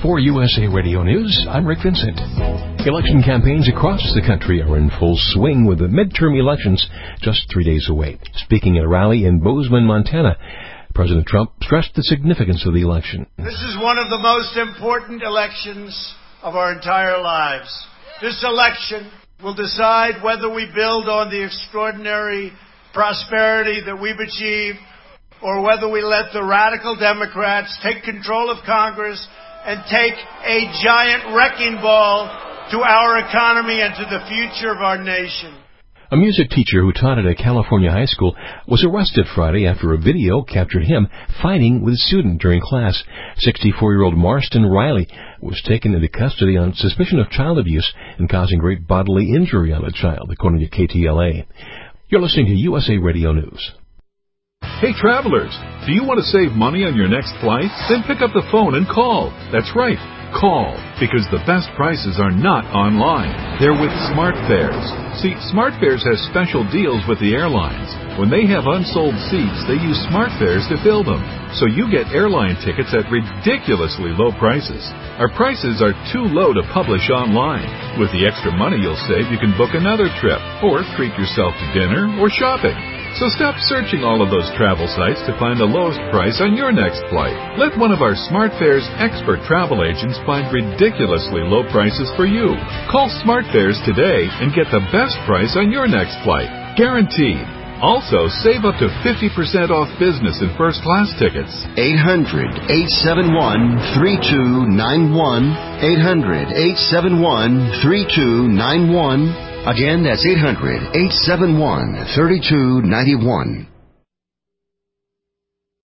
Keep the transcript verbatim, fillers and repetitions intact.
For U S A Radio News, I'm Rick Vincent. Election campaigns across the country are in full swing with the midterm elections just three days away. Speaking at a rally in Bozeman, Montana, President Trump stressed the significance of the election. This is one of the most important elections of our entire lives. This election will decide whether we build on the extraordinary prosperity that we've achieved or whether we let the radical Democrats take control of Congress and take a giant wrecking ball to our economy and to the future of our nation. A music teacher who taught at a California high school was arrested Friday after a video captured him fighting with a student during class. sixty-four-year-old Marston Riley was taken into custody on suspicion of child abuse and causing great bodily injury on a child, according to K T L A. You're listening to U S A Radio News. Hey travelers, do you want to save money on your next flight? Then pick up the phone and call. That's right, call, because the best prices are not online. They're with SmartFares. See, SmartFares has special deals with the airlines. When they have unsold seats, they use SmartFares to fill them. So you get airline tickets at ridiculously low prices. Our prices are too low to publish online. With the extra money you'll save, you can book another trip, or treat yourself to dinner or shopping. So stop searching all of those travel sites to find the lowest price on your next flight. Let one of our SmartFares expert travel agents find ridiculously low prices for you. Call SmartFares today and get the best price on your next flight. Guaranteed. Also, save up to fifty percent off business and first class tickets. eight hundred, eight seven one, three two nine one. eight hundred, eight seven one, three two nine one. Again, that's eight hundred, eight seven one, three two nine one.